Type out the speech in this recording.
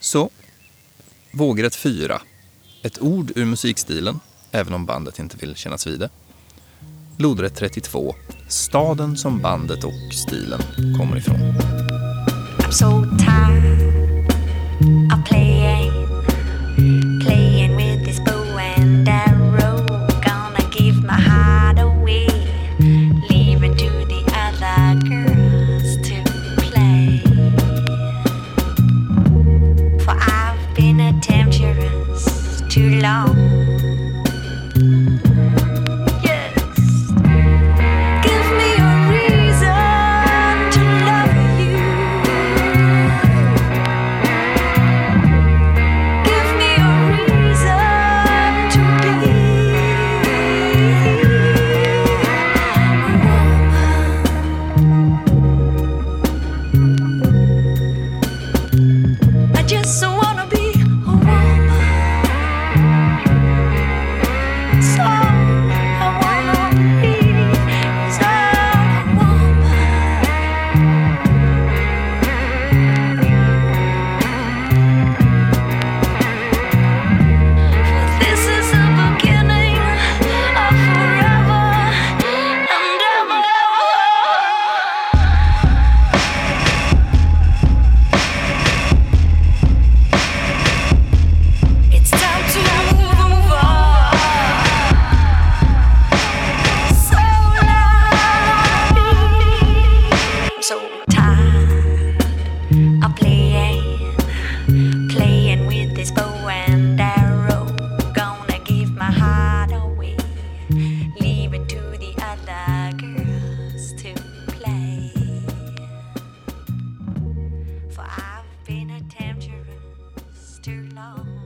Så, vågrätt 4. Ett ord ur musikstilen, även om bandet inte vill kännas vid det. Lodrätt 32. Staden som bandet och stilen kommer ifrån. I'm so tired of playing with this bow and arrow. Gonna give my heart away, leave it to the other girls to play. For I've been a temptress too long. Playing with this bow and arrow. Gonna give my heart away, leave it to the other girls to play. For I've been a temptress too long.